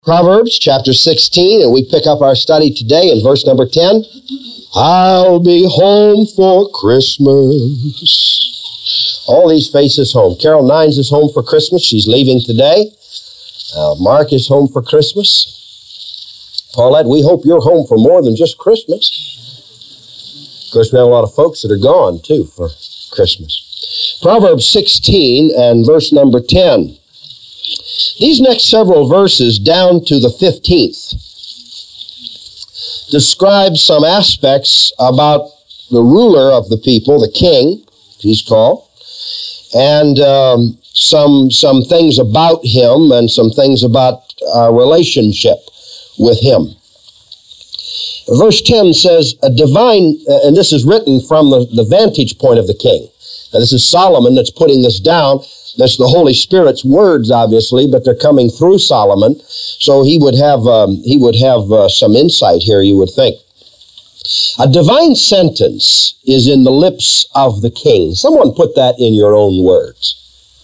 Proverbs chapter 16, and we pick up our study today in verse number 10. I'll be home for Christmas. All these faces home. Carol Nines is home for Christmas. She's leaving today. Mark is home for Christmas. Paulette, we hope you're home for more than just Christmas. Of course, we have a lot of folks that are gone, too, for Christmas. Proverbs 16 and verse number 10. These next several verses, down to the 15th, describe some aspects about the ruler of the people, the king, he's called, and some things about him and some things about our relationship with him. Verse 10 says, a divine, and this is written from the vantage point of the king. Now, this is Solomon that's putting this down. That's the Holy Spirit's words, obviously, but they're coming through Solomon. So he would have some insight here, you would think. A divine sentence is in the lips of the king. Someone put that in your own words.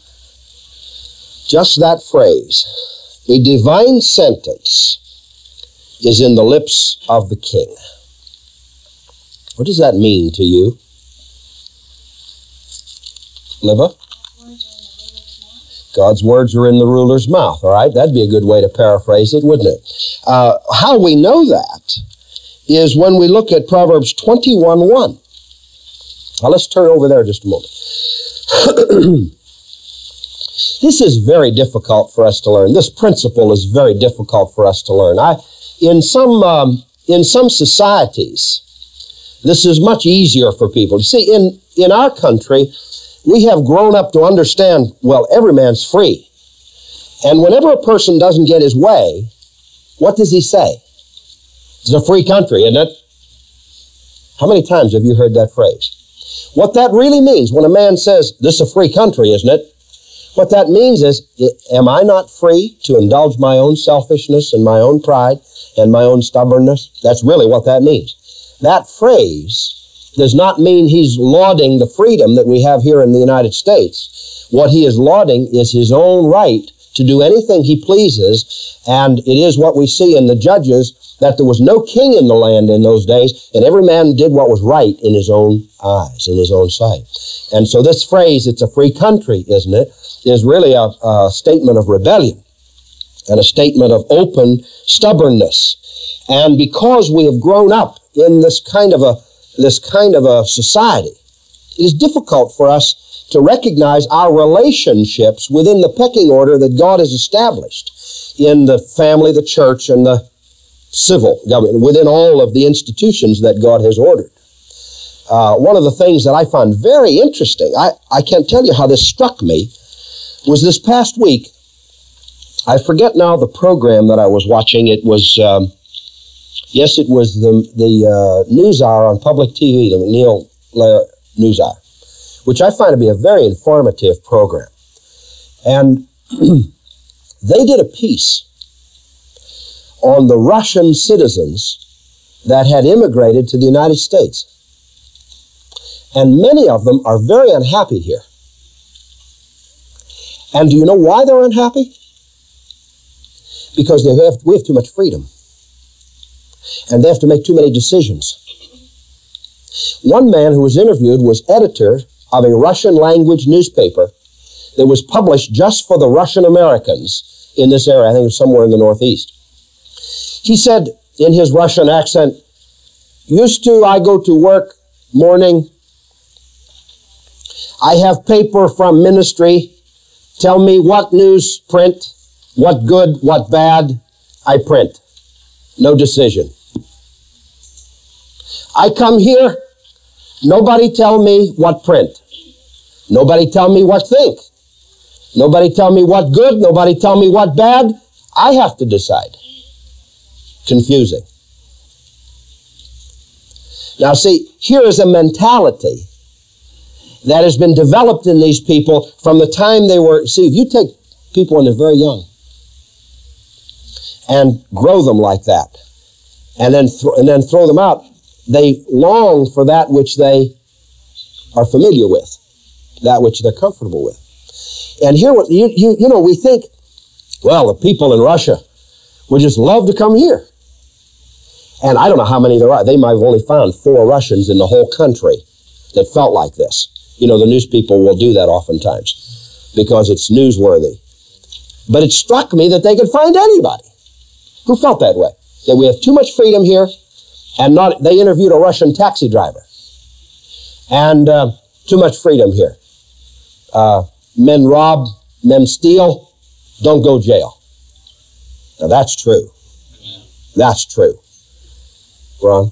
Just that phrase. A divine sentence is in the lips of the king. What does that mean to you? Liva? God's words are in the ruler's mouth, all right? That'd be a good way to paraphrase it, wouldn't it? How we know that is when we look at Proverbs 21:1. Now, let's turn over there just a moment. This is very difficult for us to learn. This principle is very difficult for us to learn. In some societies, this is much easier for people. You see, in our country, we have grown up to understand, well, every man's free. And whenever a person doesn't get his way, what does he say? It's a free country, isn't it? How many times have you heard that phrase? What that really means when a man says, this is a free country, isn't it? What that means is, am I not free to indulge my own selfishness and my own pride and my own stubbornness? That's really what that means. That phrase does not mean he's lauding the freedom that we have here in the United States. What he is lauding is his own right to do anything he pleases, and it is what we see in the Judges, that there was no king in the land in those days, and every man did what was right in his own eyes, in his own sight. And so this phrase, it's a free country, isn't it, is really a statement of rebellion and a statement of open stubbornness. And because we have grown up in this kind of a society, it is difficult for us to recognize our relationships within the pecking order that God has established in the family, the church, and the civil government, within all of the institutions that God has ordered. One of the things that I found very interesting, I can't tell you how this struck me, was this past week. I forget now the program that I was watching. It was... Yes, it was the News Hour on public TV, the Neil Lair News Hour, which I find to be a very informative program. And they did a piece on the Russian citizens that had immigrated to the United States. And many of them are very unhappy here. And do you know why they're unhappy? Because we have too much freedom. And they have to make too many decisions. One man who was interviewed was editor of a Russian language newspaper that was published just for the Russian Americans in this area. I think it was somewhere in the Northeast. He said in his Russian accent, used to I go to work morning, I have paper from ministry, tell me what news print, what good, what bad, I print. No decision. I come here, nobody tell me what print. Nobody tell me what think. Nobody tell me what good, nobody tell me what bad. I have to decide. Confusing. Now see, here is a mentality that has been developed in these people from the time they were, see, if you take people when they're very young and grow them like that, and then throw them out, they long for that which they are familiar with, that which they're comfortable with. And here, we think, well, the people in Russia, would just love to come here. And I don't know how many there are. They might have only found 4 Russians in the whole country that felt like this. You know, the news people will do that oftentimes because it's newsworthy. But it struck me that they could find anybody who felt that way, that we have too much freedom here, and they interviewed a Russian taxi driver, and too much freedom here. Men rob, men steal, don't go jail. Now that's true. That's true. Ron?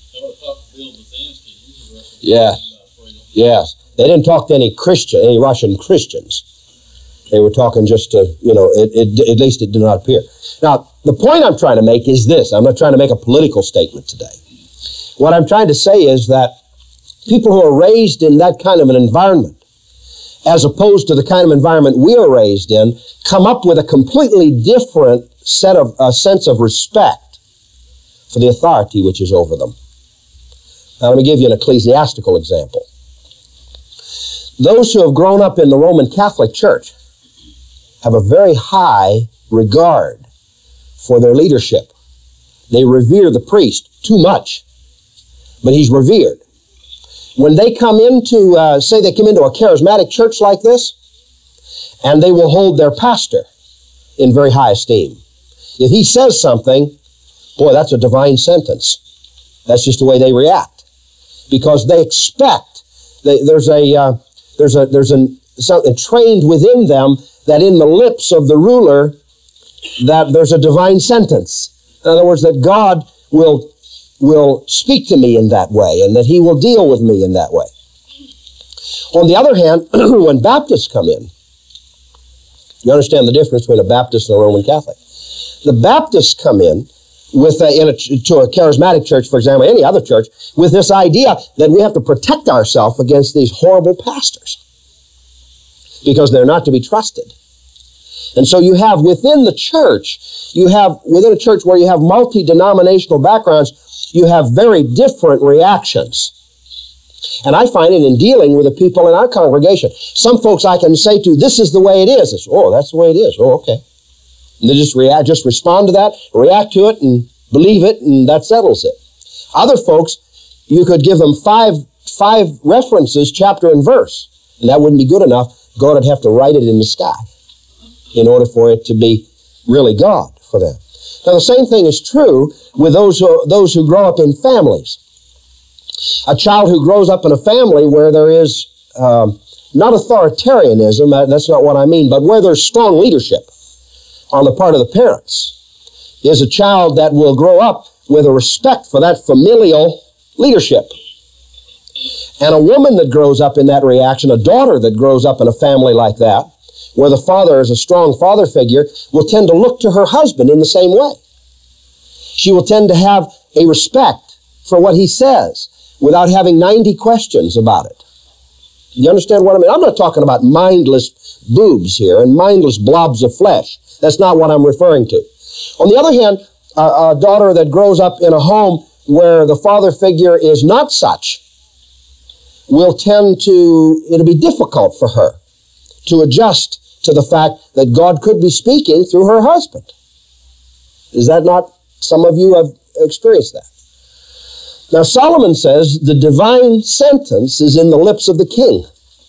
Yes. Yes. They didn't talk to any Russian Christians. They were talking just to, at least it did not appear. Now, the point I'm trying to make is this. I'm not trying to make a political statement today. What I'm trying to say is that people who are raised in that kind of an environment, as opposed to the kind of environment we are raised in, come up with a completely different sense of respect for the authority which is over them. Now, let me give you an ecclesiastical example. Those who have grown up in the Roman Catholic Church have a very high regard for their leadership. They revere the priest too much, but he's revered. When they come into, say they come into a charismatic church like this, and they will hold their pastor in very high esteem. If he says something, boy, that's a divine sentence. That's just the way they react. Because they expect, there's something trained within them that in the lips of the ruler, that there's a divine sentence. In other words, that God will speak to me in that way, and that he will deal with me in that way. On the other hand, when Baptists come in, you understand the difference between a Baptist and a Roman Catholic. The Baptists come in to a charismatic church, for example, any other church, with this idea that we have to protect ourselves against these horrible pastors because they're not to be trusted. And so you have within a church where you have multi-denominational backgrounds, you have very different reactions. And I find it in dealing with the people in our congregation. Some folks I can say to, this is the way it is. It's, oh, that's the way it is. Oh, okay. And they just respond to that, react to it, and believe it, and that settles it. Other folks, you could give them five references, chapter and verse, and that wouldn't be good enough. God would have to write it in the sky in order for it to be really God for them. Now, the same thing is true with those who grow up in families. A child who grows up in a family where there is not authoritarianism, that's not what I mean, but where there's strong leadership on the part of the parents, is a child that will grow up with a respect for that familial leadership. And a woman that grows up in that reaction, a daughter that grows up in a family like that, where the father is a strong father figure, will tend to look to her husband in the same way. She will tend to have a respect for what he says without having 90 questions about it. You understand what I mean? I'm not talking about mindless boobs here and mindless blobs of flesh. That's not what I'm referring to. On the other hand, a daughter that grows up in a home where the father figure is not such will it'll be difficult for her to adjust to the fact that God could be speaking through her husband. Is that not, some of you have experienced that? Now, Solomon says the divine sentence is in the lips of the king.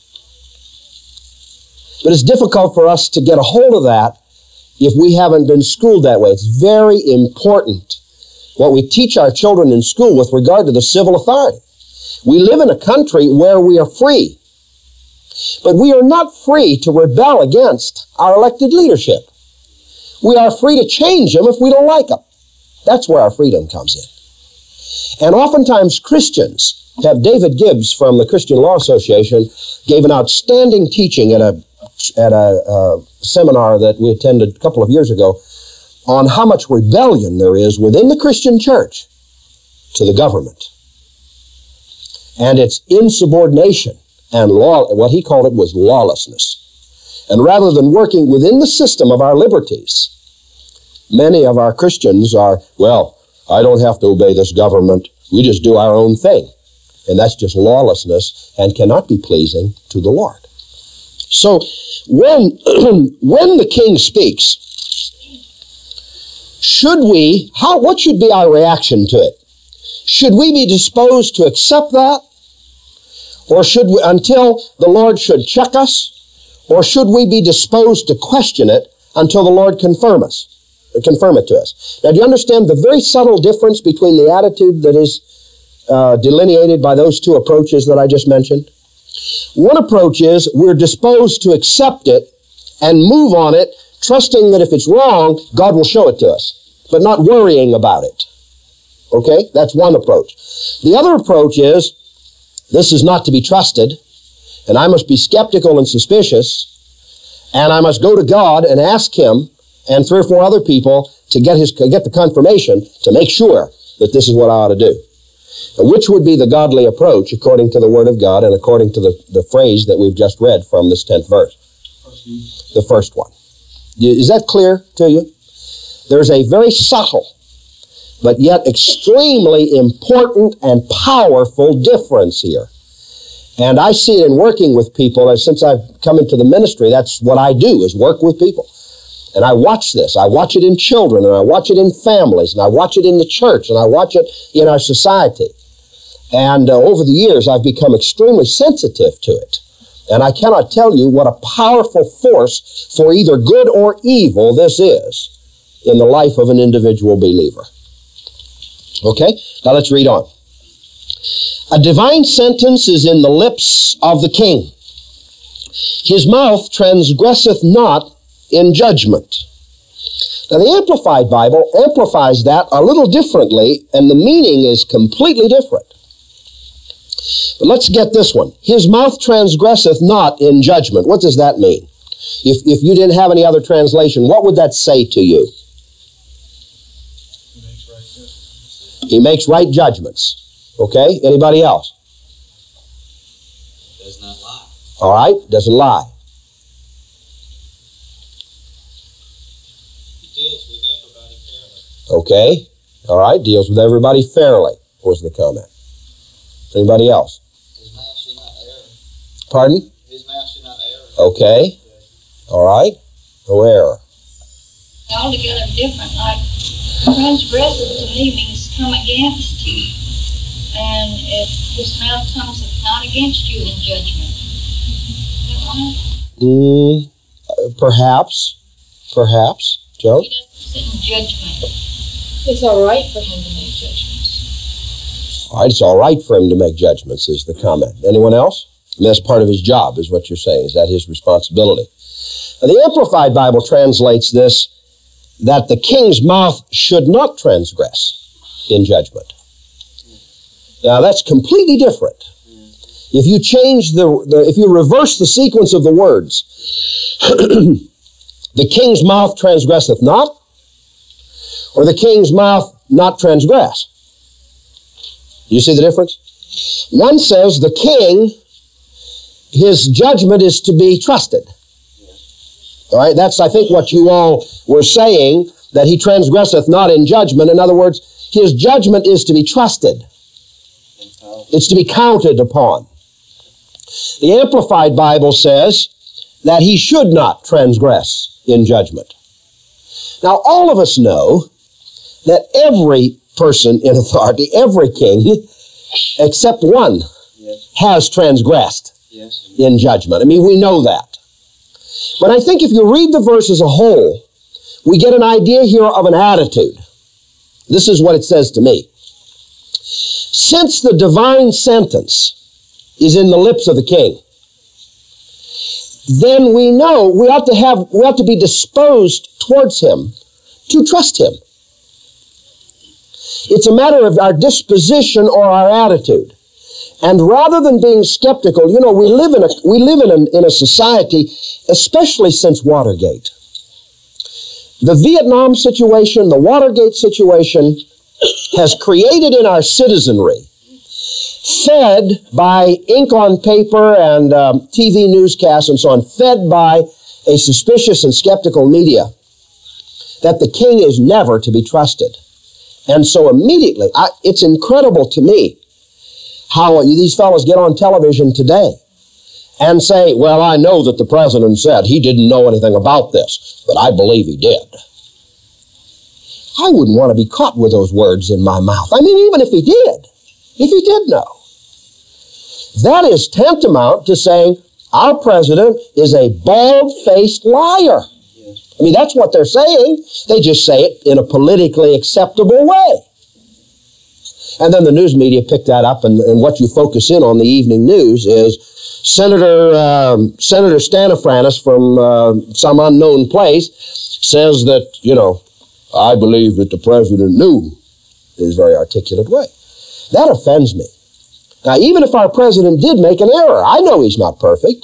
But it's difficult for us to get a hold of that if we haven't been schooled that way. It's very important what we teach our children in school with regard to the civil authority. We live in a country where we are free, but we are not free to rebel against our elected leadership. We are free to change them if we don't like them. That's where our freedom comes in. And oftentimes Christians, David Gibbs from the Christian Law Association gave an outstanding teaching at a seminar that we attended a couple of years ago on how much rebellion there is within the Christian church to the government. And it's insubordination and what he called it was lawlessness. And rather than working within the system of our liberties, many of our Christians are, well, I don't have to obey this government. We just do our own thing. And that's just lawlessness and cannot be pleasing to the Lord. So when the king speaks, what should be our reaction to it? Should we be disposed to accept that? Or should we, until the Lord should check us? Or should we be disposed to question it until the Lord confirm it to us? Now, do you understand the very subtle difference between the attitude that is delineated by those two approaches that I just mentioned? One approach is we're disposed to accept it and move on it, trusting that if it's wrong, God will show it to us, but not worrying about it. Okay? That's one approach. The other approach is, this is not to be trusted, and I must be skeptical and suspicious, and I must go to God and ask Him and 3 or 4 other people to get the confirmation to make sure that this is what I ought to do. And which would be the godly approach according to the Word of God and according to the phrase that we've just read from this 10th verse? The first one. Is that clear to you? There's a very subtle but yet extremely important and powerful difference here. And I see it in working with people. Since I've come into the ministry, that's what I do, is work with people. And I watch this. I watch it in children, and I watch it in families, and I watch it in the church, and I watch it in our society. And over the years, I've become extremely sensitive to it. And I cannot tell you what a powerful force for either good or evil this is in the life of an individual believer. Okay? Now let's read on. A divine sentence is in the lips of the king. His mouth transgresseth not in judgment. Now the Amplified Bible amplifies that a little differently, and the meaning is completely different. But let's get this one. His mouth transgresseth not in judgment. What does that mean? If you didn't have any other translation, what would that say to you? He makes right judgments. Okay? Anybody else? Does not lie. All right? Doesn't lie. He deals with everybody fairly. Okay? All right? Deals with everybody fairly, was the comment. Anybody else? His mouth should not err. Pardon? His mouth should not err. Okay. All right. No error. Altogether different. Like, transgressive to me means come against you. And if his mouth comes not against you in judgment. Is that right? Perhaps. Joe? He doesn't sit in judgment. It's all right for him to make judgments. All right, it's all right for him to make judgments, is the comment. Anyone else? And that's part of his job, is what you're saying. Is that his responsibility? Now, the Amplified Bible translates this, that the king's mouth should not transgress in judgment. Now, that's completely different. If you change if you reverse the sequence of the words, the king's mouth transgresseth not, or the king's mouth not transgress. You see the difference? One says the king, his judgment is to be trusted. All right, that's, I think, what you all were saying, that he transgresseth not in judgment. In other words, his judgment is to be trusted. It's to be counted upon. The Amplified Bible says that he should not transgress in judgment. Now, all of us know that every person in authority, every king, except one, has transgressed in judgment. I mean, we know that. But I think if you read the verse as a whole, we get an idea here of an attitude. This is what it says to me. Since the divine sentence is in the lips of the king, then we know we ought to be disposed towards him to trust him. It's a matter of our disposition or our attitude. And rather than being skeptical, you know, we live in a society, especially since Watergate. The Vietnam situation, the Watergate situation, has created in our citizenry, fed by ink on paper and TV newscasts and so on, fed by a suspicious and skeptical media, that the king is never to be trusted. And so immediately, it's incredible to me how these fellows get on television today and say, well, I know that the president said he didn't know anything about this, but I believe he did. I wouldn't want to be caught with those words in my mouth. I mean, even if he did know. That is tantamount to saying our president is a bald-faced liar. I mean, that's what they're saying. They just say it in a politically acceptable way. And then the news media picked that up, and what you focus in on the evening news is Senator Stanifranis from some unknown place says that, I believe that the president knew, in his very articulate way. That offends me. Now, even if our president did make an error, I know he's not perfect.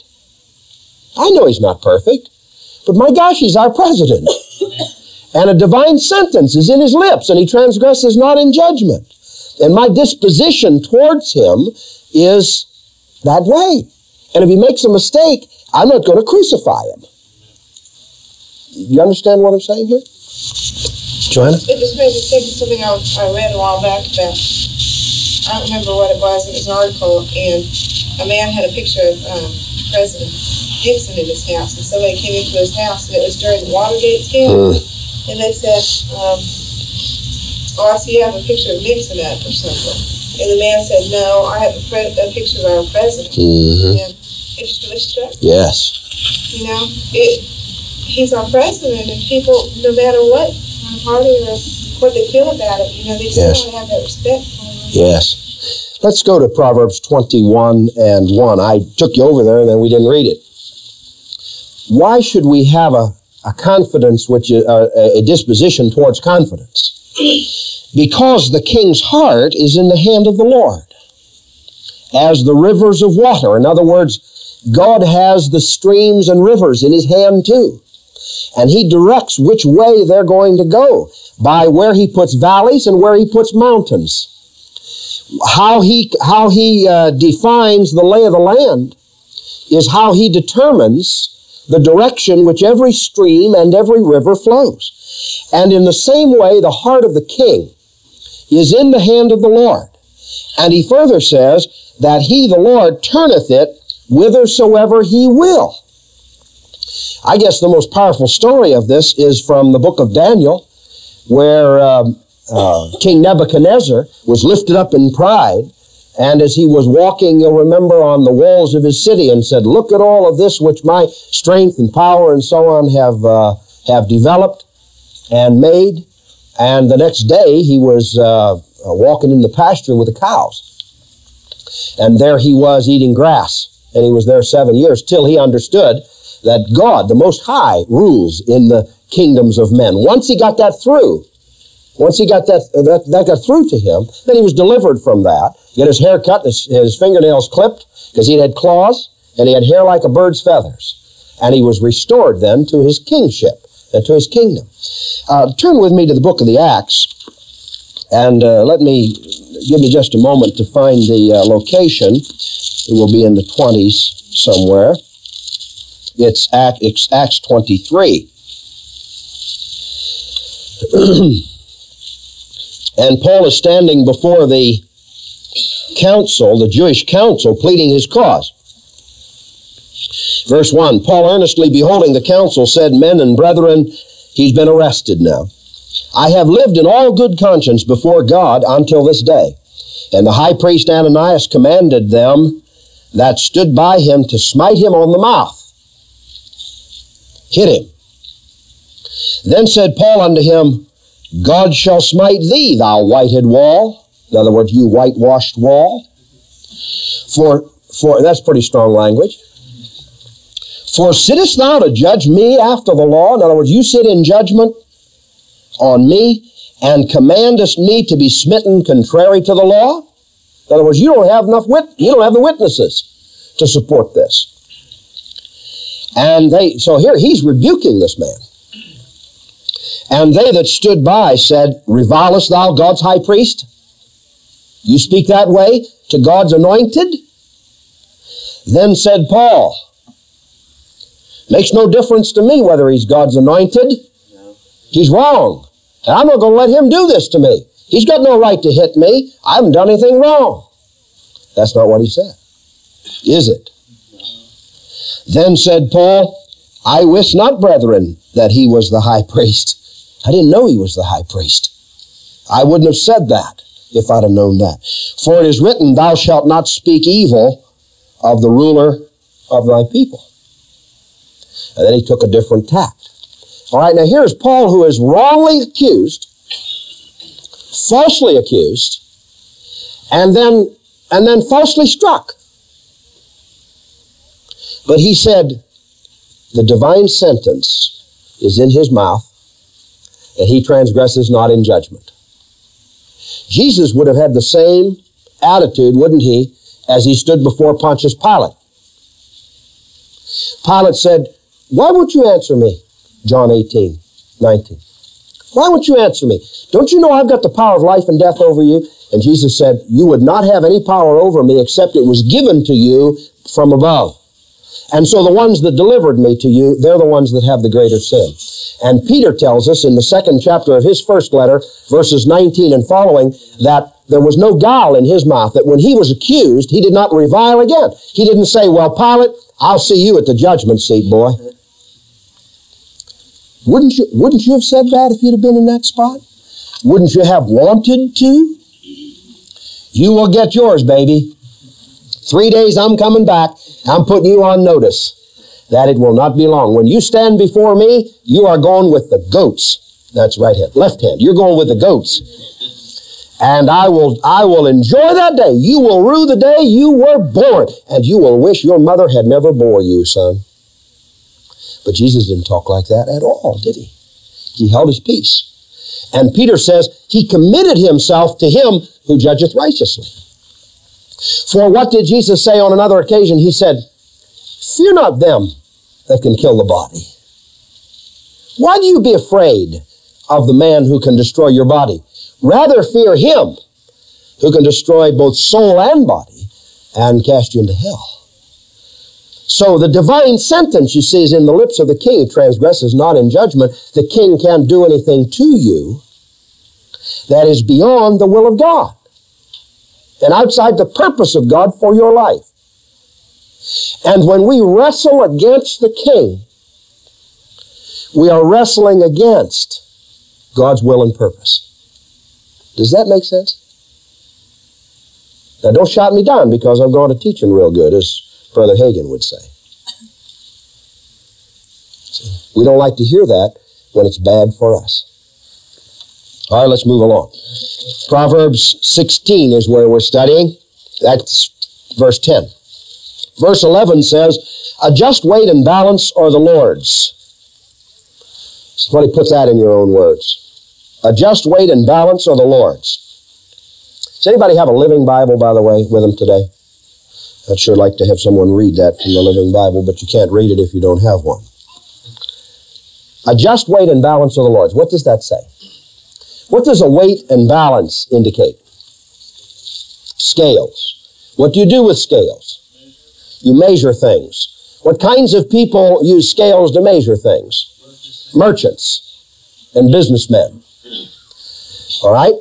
But my gosh, he's our president. And a divine sentence is in his lips, and he transgresses not in judgment. And my disposition towards him is that way. And if he makes a mistake, I'm not going to crucify him. You understand what I'm saying here? Joanna? It just made me think of something I read a while back about, I don't remember what it was an article, and a man had a picture of President Nixon in his house, and somebody came into his house, and it was during the Watergate scandal, and they said, I see you have a picture of Nixon up or something. And the man said, no, I have a picture of our president. And it just really struck me. Yes. He's our president, and people, no matter what party or what they feel about it, they still want to have that respect for him. Yes. Let's go to Proverbs 21:1. I took you over there, and then we didn't read it. Why should we have a confidence, which is a disposition towards confidence? Because the king's heart is in the hand of the Lord, as the rivers of water. In other words, God has the streams and rivers in his hand too. And he directs which way they're going to go by where he puts valleys and where he puts mountains. How he defines the lay of the land is how he determines the direction which every stream and every river flows. And in the same way, the heart of the king is in the hand of the Lord. And he further says that he, the Lord, turneth it whithersoever he will. I guess the most powerful story of this is from the book of Daniel, where King Nebuchadnezzar was lifted up in pride, and as he was walking, you'll remember, on the walls of his city, and said, look at all of this which my strength and power and so on have developed and made. And the next day he was walking in the pasture with the cows. And there he was eating grass. And he was there 7 years till he understood that God, the Most High, rules in the kingdoms of men. Once he got that through, that got through to him, then he was delivered from that. He got his hair cut, his fingernails clipped, because he had claws, and he had hair like a bird's feathers. And he was restored then to his kingship and to his kingdom. Turn with me to the book of the Acts, and give me just a moment to find the location. It will be in the 20s somewhere. It's Acts 23. And Paul is standing before the council, the Jewish council, pleading his cause. Verse 1, Paul earnestly beholding the council said, men and brethren, he's been arrested now. I have lived in all good conscience before God until this day. And the high priest Ananias commanded them that stood by him to smite him on the mouth. Hit him. Then said Paul unto him, God shall smite thee, thou whited wall. In other words, you whitewashed wall. For that's pretty strong language. For sittest thou to judge me after the law? In other words, you sit in judgment on me and commandest me to be smitten contrary to the law? In other words, you don't have you don't have the witnesses to support this. And so here he's rebuking this man. And they that stood by said, revilest thou God's high priest? You speak that way to God's anointed? Then said Paul, makes no difference to me whether he's God's anointed. He's wrong. And I'm not going to let him do this to me. He's got no right to hit me. I haven't done anything wrong. That's not what he said, is it? Then said Paul, I wist not, brethren, that he was the high priest. I didn't know he was the high priest. I wouldn't have said that if I'd have known that. For it is written, thou shalt not speak evil of the ruler of thy people. And then he took a different tact. All right, now here's Paul, who is wrongly accused, falsely accused, and then falsely struck. But he said, the divine sentence is in his mouth, and he transgresses not in judgment. Jesus would have had the same attitude, wouldn't he, as he stood before Pontius Pilate. Pilate said, why won't you answer me? John 18:19. Why won't you answer me? Don't you know I've got the power of life and death over you? And Jesus said, you would not have any power over me except it was given to you from above. And so the ones that delivered me to you, they're the ones that have the greater sin. And Peter tells us in the 2nd chapter of his first letter, verses 19 and following, that there was no guile in his mouth, that when he was accused, he did not revile again. He didn't say, well, Pilate, I'll see you at the judgment seat, boy. Wouldn't you have said that if you'd have been in that spot? Wouldn't you have wanted to? You will get yours, baby. 3 days I'm coming back. I'm putting you on notice that it will not be long. When you stand before me, you are going with the goats. That's right hand. Left hand. You're going with the goats. And I will enjoy that day. You will rue the day you were born. And you will wish your mother had never bore you, son. But Jesus didn't talk like that at all, did he? He held his peace. And Peter says, he committed himself to him who judgeth righteously. For what did Jesus say on another occasion? He said, fear not them that can kill the body. Why do you be afraid of the man who can destroy your body? Rather fear him who can destroy both soul and body and cast you into hell. So the divine sentence, you see, is in the lips of the king. Transgresses not in judgment. The king can't do anything to you that is beyond the will of God and outside the purpose of God for your life. And when we wrestle against the king, we are wrestling against God's will and purpose. Does that make sense? Now, don't shout me down because I'm going to teaching real good, as Brother Hagin would say. We don't like to hear that when it's bad for us. All right, let's move along. Proverbs 16 is where we're studying. That's verse 10. Verse 11 says, a just weight and balance are the Lord's. Somebody put that in your own words. A just weight and balance are the Lord's. Does anybody have a Living Bible, by the way, with them today? I'd sure like to have someone read that from the Living Bible, but you can't read it if you don't have one. A just weight and balance are the Lord's. What does that say? What does a weight and balance indicate? Scales. What do you do with scales? You measure things. What kinds of people use scales to measure things? Merchants and businessmen. All right?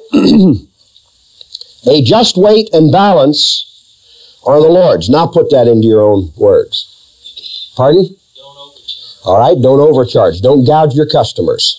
A just weight and balance are the Lord's. Now put that into your own words. Pardon? Don't overcharge. All right, don't overcharge. Don't gouge your customers.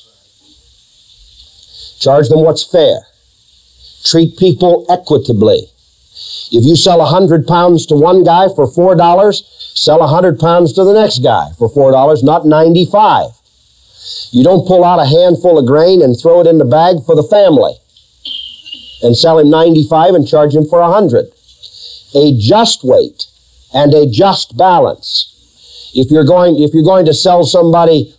Charge them what's fair. Treat people equitably. If you sell 100 pounds to one guy for $4, sell 100 pounds to the next guy for $4, not 95. You don't pull out a handful of grain and throw it in the bag for the family and sell him 95 and charge him for 100. A just weight and a just balance. If you're going to sell somebody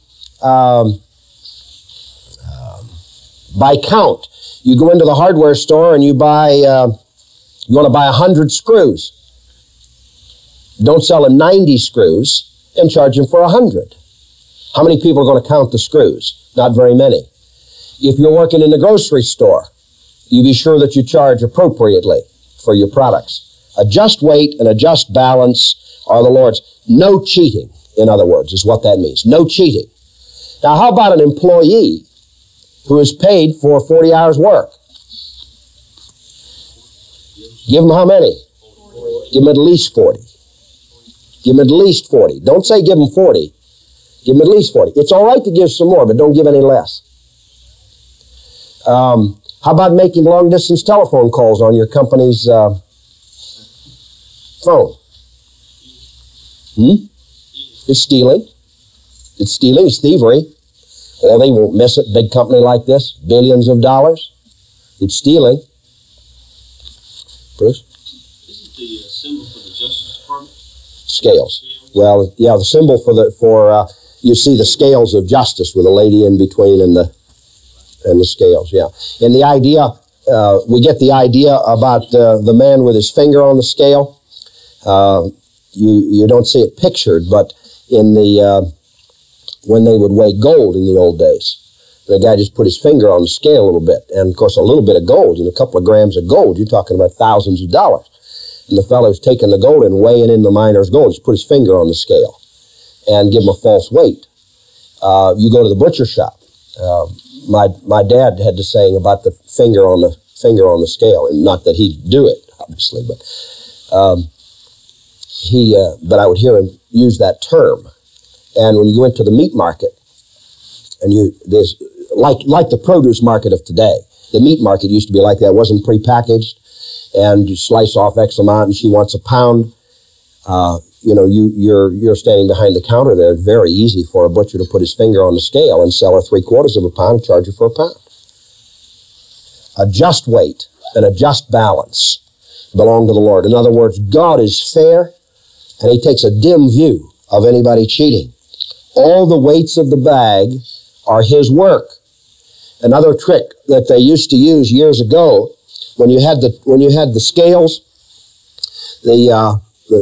by count, you go into the hardware store and you want to buy 100 screws. Don't sell him 90 screws and charge him for 100. How many people are going to count the screws? Not very many. If you're working in the grocery store, you be sure that you charge appropriately for your products. A just weight and a just balance are the Lord's. No cheating, in other words, is what that means. No cheating. Now, how about an employee who is paid for 40 hours work? Give him how many? 40. Give him at least 40. Give him at least 40. Don't say give him 40. Give him at least 40. It's all right to give some more, but don't give any less. How How about making long-distance telephone calls on your company's phone? It's stealing. It's stealing. It's thievery. Well, they won't miss it. Big company like this, billions of dollars. It's stealing. Bruce? Isn't the symbol for the Justice Department? Scales. Well, yeah, the symbol for you see the scales of justice with a lady in between and the scales, yeah. And the idea, we get the idea about the man with his finger on the scale. You don't see it pictured, but in the when they would weigh gold in the old days, the guy just put his finger on the scale a little bit, and of course a little bit of gold, a couple of grams of gold, you're talking about thousands of dollars. And the fellow's taking the gold and weighing in the miner's gold, just put his finger on the scale and give him a false weight. You go to the butcher shop. My dad had the saying about the finger on the scale, and not that he'd do it, obviously, but but I would hear him use that term. And when you go into the meat market, and there's like the produce market of today, the meat market used to be like that. It wasn't prepackaged, and you slice off X amount, and she wants a pound. You're standing behind the counter there. It's very easy for a butcher to put his finger on the scale and sell her 3/4 of a pound, and charge her for a pound. A just weight and a just balance belong to the Lord. In other words, God is fair, and He takes a dim view of anybody cheating. All the weights of the bag are His work. Another trick that they used to use years ago, when you had the scales, the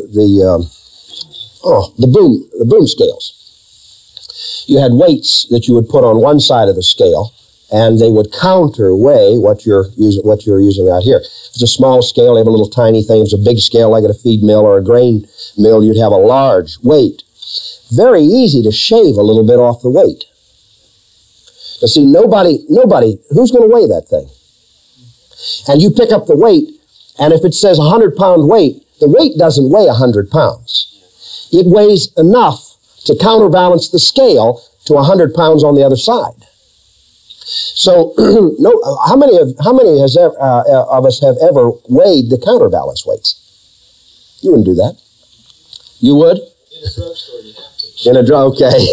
boom scales. You had weights that you would put on one side of the scale, and they would counter weigh what you're using out here. If it's a small scale, they have a little tiny thing. If it's a big scale, like at a feed mill or a grain mill, you'd have a large weight. Very easy to shave a little bit off the weight. Now see, nobody, who's going to weigh that thing? And you pick up the weight, and if it says 100-pound weight, the weight doesn't weigh 100 pounds. It weighs enough to counterbalance the scale to 100 pounds on the other side. So, how many of us have ever weighed the counterbalance weights? You wouldn't do that. You would? In a drugstore, you have to. In a drug, okay.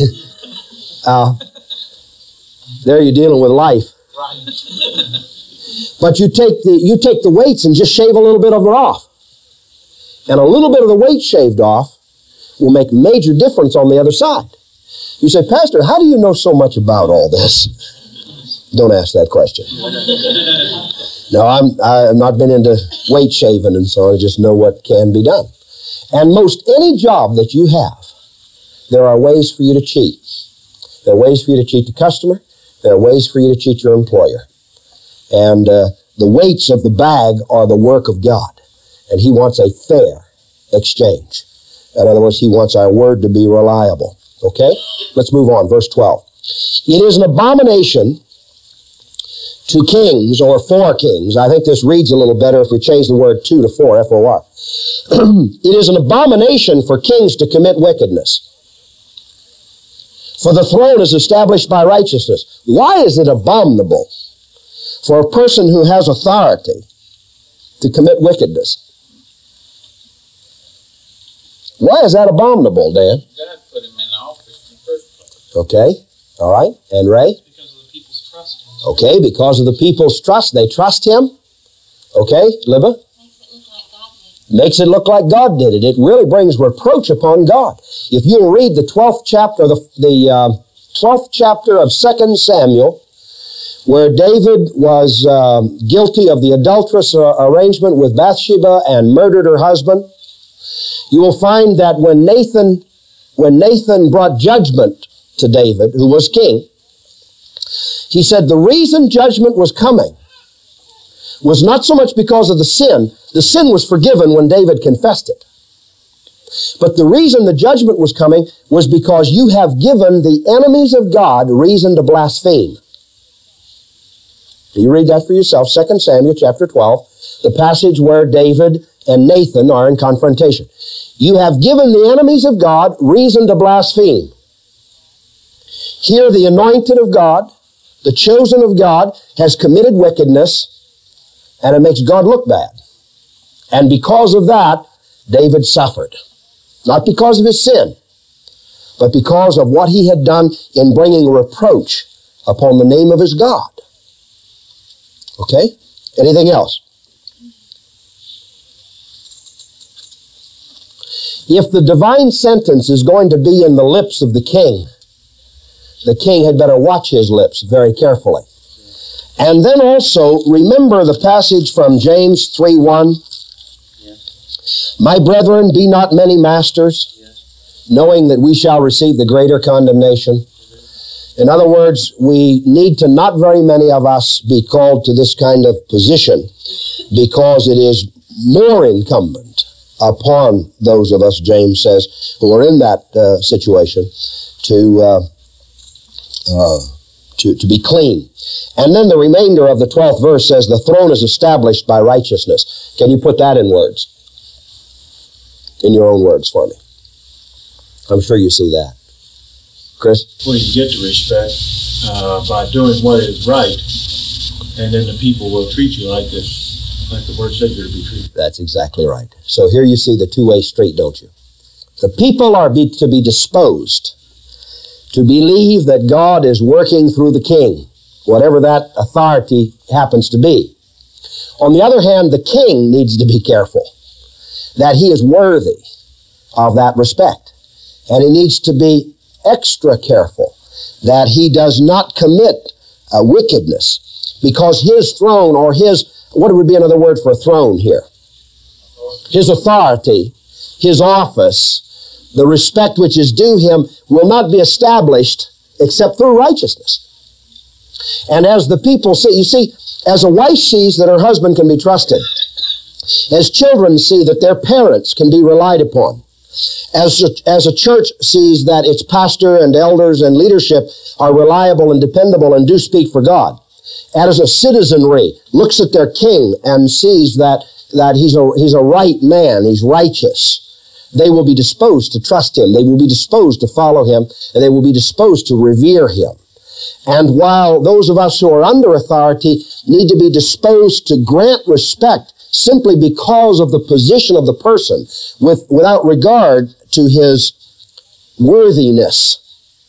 There you're dealing with life. Right. But you take the weights and just shave a little bit of it off. And a little bit of the weight shaved off will make major difference on the other side. You say, Pastor, how do you know so much about all this? Don't ask that question. No, I've not been into weight shaving and so on. I just know what can be done. And most any job that you have, there are ways for you to cheat. There are ways for you to cheat the customer. There are ways for you to cheat your employer. And the weights of the bag are the work of God. And He wants a fair exchange. In other words, He wants our word to be reliable. Okay? Let's move on. Verse 12. It is an abomination to kings or for kings. I think this reads a little better if we change the word to 4, F-O-R. It is an abomination for kings to commit wickedness. For the throne is established by righteousness. Why is it abominable for a person who has authority to commit wickedness? Why is that abominable, Dan? God put him in office in the first place. Okay, all right. And Ray? Because of the people's trust. Okay, because of the people's trust. They trust him. Okay, Libba? Makes it look like God did it. It really brings reproach upon God. If you'll read the 12th chapter, the 12th chapter of 2 Samuel, where David was guilty of the adulterous arrangement with Bathsheba and murdered her husband, you will find that when Nathan brought judgment to David, who was king, he said the reason judgment was coming was not so much because of the sin. The sin was forgiven when David confessed it. But the reason the judgment was coming was because you have given the enemies of God reason to blaspheme. You read that for yourself, 2 Samuel chapter 12, the passage where David and Nathan are in confrontation. You have given the enemies of God reason to blaspheme. Here the anointed of God, the chosen of God, has committed wickedness, and it makes God look bad. And because of that, David suffered. Not because of his sin, but because of what he had done in bringing reproach upon the name of his God. Okay? Anything else? If the divine sentence is going to be in the lips of the king had better watch his lips very carefully. And then also, remember the passage from James 3:1. My brethren, be not many masters, knowing that we shall receive the greater condemnation. In other words, we need to not very many of us be called to this kind of position, because it is more incumbent upon those of us, James says, who are in that situation to be clean. And then the remainder of the 12th verse says, the throne is established by righteousness. Can you put that in words? In your own words for me. I'm sure you see that. Chris? Well, you get to respect by doing what is right, and then the people will treat you like this, like the word says you're to be treated. That's exactly right. So here you see the two-way street, don't you? The people are to be disposed to believe that God is working through the king, whatever that authority happens to be. On the other hand, the king needs to be careful that he is worthy of that respect. And he needs to be extra careful that he does not commit wickedness, because his throne, or his, what would be another word for a throne here? His authority, his office, the respect which is due him will not be established except through righteousness. And as the people see, you see, as a wife sees that her husband can be trusted, as children see that their parents can be relied upon, as a church sees that its pastor and elders and leadership are reliable and dependable and do speak for God, as a citizenry looks at their king and sees that he's a right man, he's righteous, they will be disposed to trust him, they will be disposed to follow him, and they will be disposed to revere him. And while those of us who are under authority need to be disposed to grant respect simply because of the position of the person, without regard to his worthiness,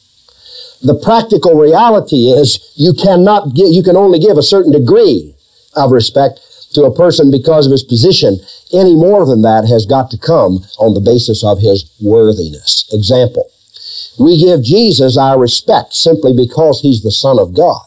the practical reality is you can only give a certain degree of respect to a person because of his position. Any more than that has got to come on the basis of his worthiness. Example, we give Jesus our respect simply because he's the Son of God.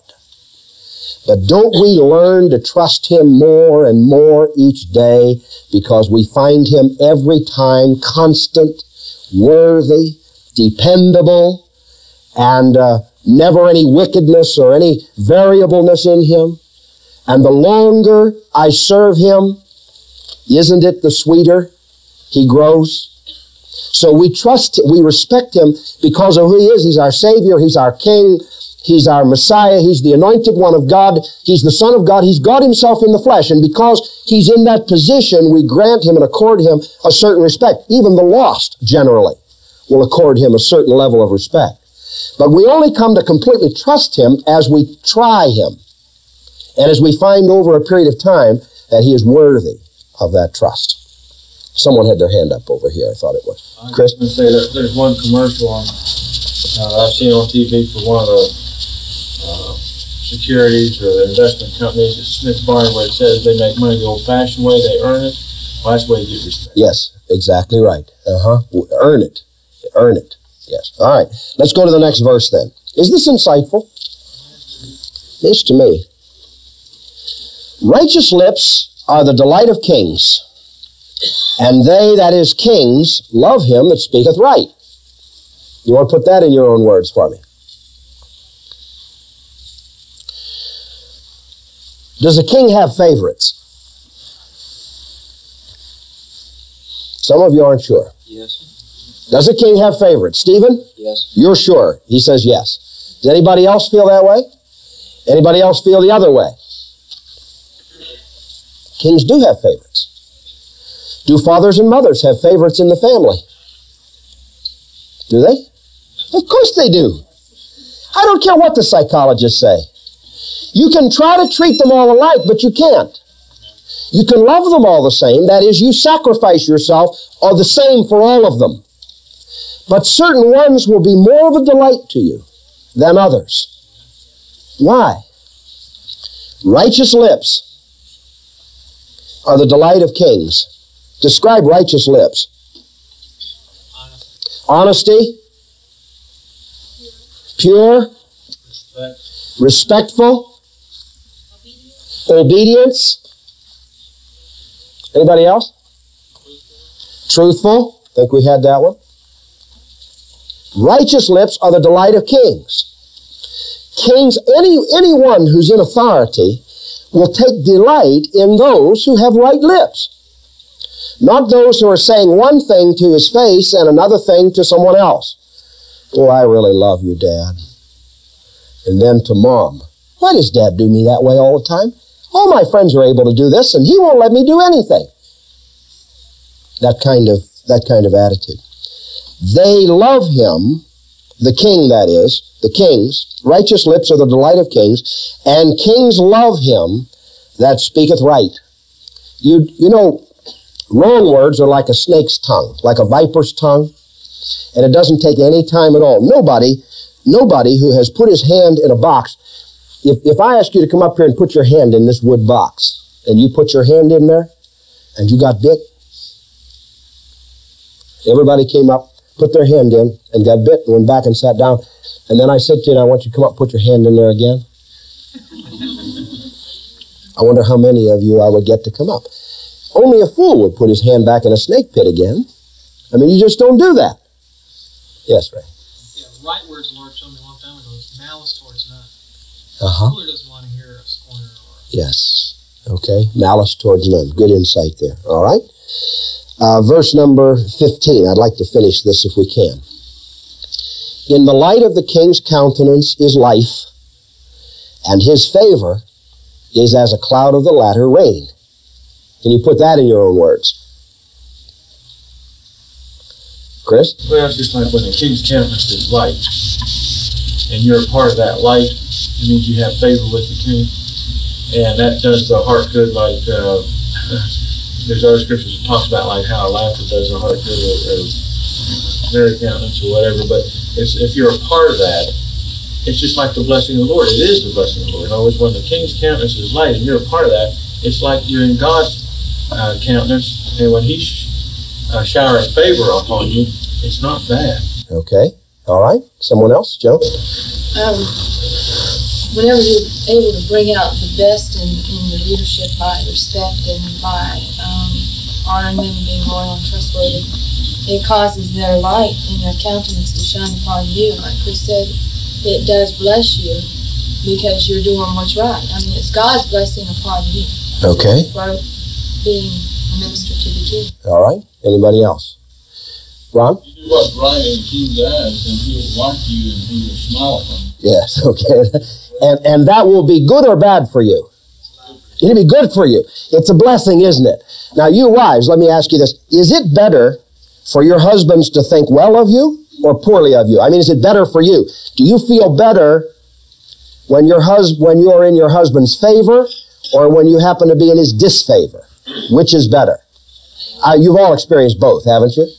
But don't we learn to trust him more and more each day, because we find him every time constant, worthy, dependable, and never any wickedness or any variableness in him. And the longer I serve him, isn't it the sweeter he grows? So we respect him because of who he is. He's our Savior, he's our King, he's our Messiah, he's the anointed one of God, he's the Son of God, he's God himself in the flesh. And because he's in that position, we grant him and accord him a certain respect. Even the lost, generally, will accord him a certain level of respect. But we only come to completely trust him as we try him, and as we find over a period of time that he is worthy of that trust. Someone had their hand up over here, I thought it was. Chris? I was going to say that there's one commercial I've seen on TV for one of the securities or the investment companies at Smith Barney, where it says they make money the old-fashioned way, they earn it. Well, that's the way you get respect. Yes, exactly right. Earn it. Earn it. Yes. All right. Let's go to the next verse then. Is this insightful? This to me. Righteous lips are the delight of kings, and they, that is kings, love him that speaketh right. You want to put that in your own words for me? Does a king have favorites? Some of you aren't sure. Yes. Does a king have favorites? Stephen? Yes. You're sure. He says yes. Does anybody else feel that way? Anybody else feel the other way? Kings do have favorites. Do fathers and mothers have favorites in the family? Do they? Of course they do. I don't care what the psychologists say. You can try to treat them all alike, but you can't. You can love them all the same. That is, you sacrifice yourself or the same for all of them. But certain ones will be more of a delight to you than others. Why? Righteous lips are the delight of kings. Describe righteous lips. Honesty. Pure. Respectful. Obedience. Anybody else? Truthful. I think we had that one. Righteous lips are the delight of kings. Kings, anyone who's in authority will take delight in those who have right lips. Not those who are saying one thing to his face and another thing to someone else. Oh, I really love you, Dad. And then to Mom. Why does Dad do me that way all the time? All my friends are able to do this, and he won't let me do anything. That kind of attitude. They love him, the king that is, the kings. Righteous lips are the delight of kings, and kings love him that speaketh right. You know, wrong words are like a snake's tongue, like a viper's tongue, and it doesn't take any time at all. Nobody who has put his hand in a box, if I ask you to come up here and put your hand in this wood box, and you put your hand in there, and you got bit, everybody came up, put their hand in, and got bit, and went back and sat down. And then I said to you, I want you to come up and put your hand in there again. I wonder how many of you I would get to come up. Only a fool would put his hand back in a snake pit again. I mean, you just don't do that. Yes, Ray? Yeah, right words the Lord showed me a long time ago is malice towards none. Uh-huh. The ruler doesn't want to hear a scorner or... Yes. Okay. Malice towards none. Good insight there. All right. Verse number 15. I'd like to finish this if we can. In the light of the king's countenance is life, and his favor is as a cloud of the latter rain. Can you put that in your own words? Chris? Well, it's just like when the king's countenance is light, and you're a part of that light, it means you have favor with the king, and that does the heart good. Like there's other scriptures that talk about like how laughter does the heart good, or merry countenance or whatever. But if you're a part of that, it's just like the blessing of the Lord. It is the blessing of the Lord. In other words, when the king's countenance is light and you're a part of that, it's like you're in God's countenance, and when He's showering favor upon you, it's not bad. Okay. All right. Someone else? Joe? Whenever you're able to bring out the best in your leadership by respect and by honoring them and being loyal and trustworthy, it causes their light and their countenance to shine upon you. Like Chris said, it does bless you because you're doing what's right. I mean, it's God's blessing upon you. Okay. For being a minister to the king. All right. Anybody else? Ron? You do what's right in the king's eyes, and he will like you and he will smile upon you. Yes, okay. And that will be good or bad for you? It'll be good for you. It's a blessing, isn't it? Now, you wives, let me ask you this. Is it better for your husbands to think well of you or poorly of you? I mean, is it better for you? Do you feel better when you're in your husband's favor or when you happen to be in his disfavor? Which is better? You've all experienced both, haven't you?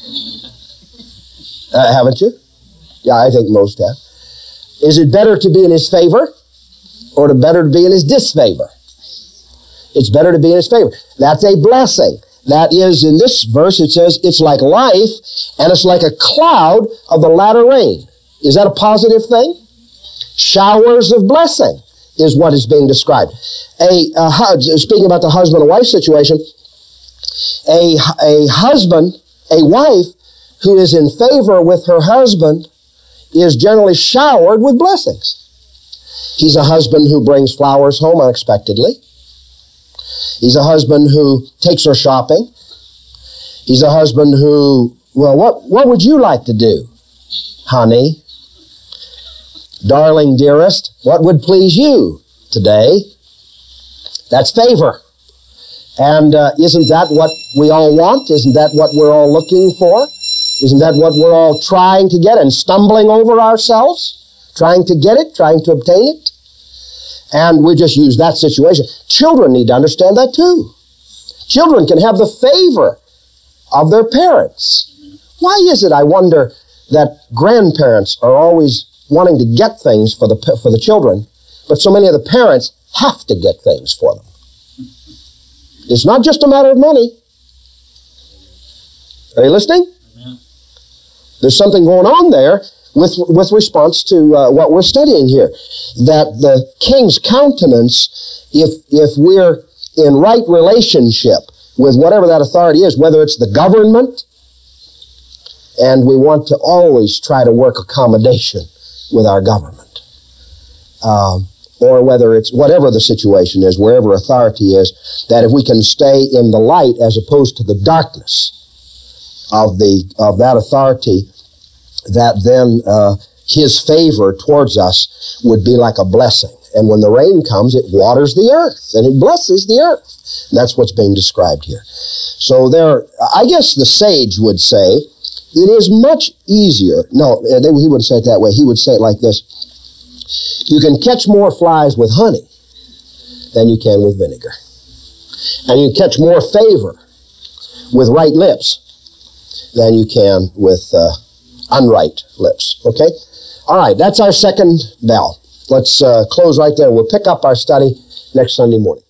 Haven't you? Yeah, I think most have. Is it better to be in his favor or better to be in his disfavor? It's better to be in his favor. That's a blessing. That is, in this verse, it says, it's like life and it's like a cloud of the latter rain. Is that a positive thing? Showers of blessing is what is being described. Speaking about the husband and wife situation, a wife who is in favor with her husband is generally showered with blessings. He's a husband who brings flowers home unexpectedly. He's a husband who takes her shopping. He's a husband who, well, what would you like to do, honey? Darling, dearest, what would please you today? That's favor. And isn't that what we all want? Isn't that what we're all looking for? Isn't that what we're all trying to get and stumbling over ourselves? Trying to get it, trying to obtain it? And we just use that situation. Children need to understand that too. Children can have the favor of their parents. Why is it, I wonder, that grandparents are always wanting to get things for the children, but so many of the parents have to get things for them? It's not just a matter of money. Are you listening? Amen. There's something going on there with response to what we're studying here. That the king's countenance, if we're in right relationship with whatever that authority is, whether it's the government, and we want to always try to work accommodation with our government, or whether it's whatever the situation is, wherever authority is, that if we can stay in the light as opposed to the darkness of that authority, that then his favor towards us would be like a blessing. And when the rain comes, it waters the earth and it blesses the earth. And that's what's being described here. So I guess the sage would say, it is much easier. No, he wouldn't say it that way. He would say it like this. You can catch more flies with honey than you can with vinegar. And you catch more favor with right lips than you can with unright lips. Okay? All right, that's our second bell. Let's close right there. We'll pick up our study next Sunday morning.